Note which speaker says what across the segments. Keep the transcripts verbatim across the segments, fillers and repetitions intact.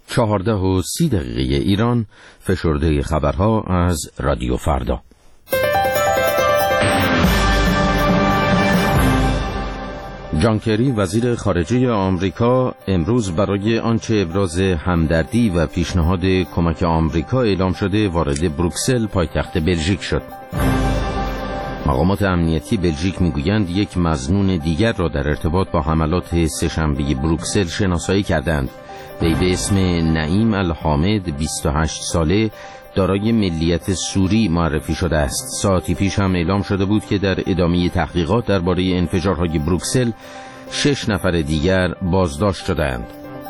Speaker 1: چهارده و سی دقیقه ایران، فشرده خبرها از رادیو فردا. جان کری وزیر خارجه آمریکا امروز برای آنچه ابراز همدردی و پیشنهاد کمک آمریکا اعلام شده وارد بروکسل پایتخت بلژیک شد. مقامات امنیتی بلژیک میگویند یک مظنون دیگر را در ارتباط با حملات سه‌شنبه بروکسل شناسایی کردند. وی به اسم نعیم الحامد، بیست و هشت ساله، دارای ملیت سوری معرفی شده است. ساعتی پیش هم اعلام شده بود که در ادامه تحقیقات درباره انفجارهای بروکسل شش نفر دیگر بازداشت شدند.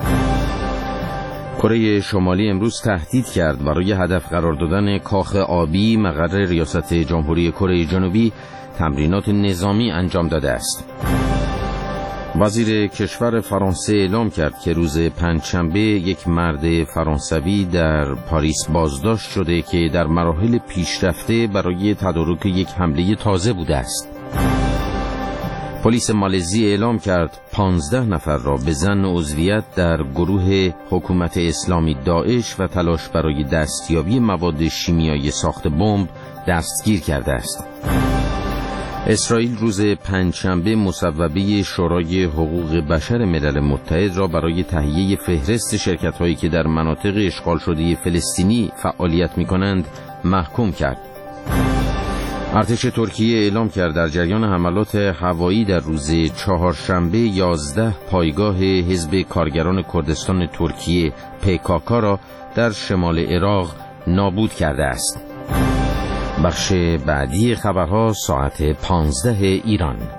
Speaker 1: کره شمالی امروز تهدید کرد برای هدف قرار دادن کاخ آبی مقر ریاست جمهوری کره جنوبی تمرینات نظامی انجام داده است. وزیر کشور فرانسه اعلام کرد که روز پنجشنبه یک مرد فرانسوی در پاریس بازداشت شده که در مراحل پیشرفته برای تدارک یک حمله تازه بوده است. پلیس مالزی اعلام کرد پانزده نفر را به ظن عضویت در گروه حکومت اسلامی داعش و تلاش برای دستیابی مواد شیمیایی ساخت بمب دستگیر کرده است. اسرائیل روز پنجشنبه مصوبه شورای حقوق بشر ملل متحد را برای تهیه فهرست شرکت‌هایی که در مناطق اشغال شده فلسطینی فعالیت می‌کنند محکوم کرد. ارتش ترکیه اعلام کرد در جریان حملات هوایی در روز چهارشنبه یازده پایگاه حزب کارگران کردستان ترکیه پی کی کی را در شمال عراق نابود کرده است. بخش بعدی خبرها ساعت پانزده ایران.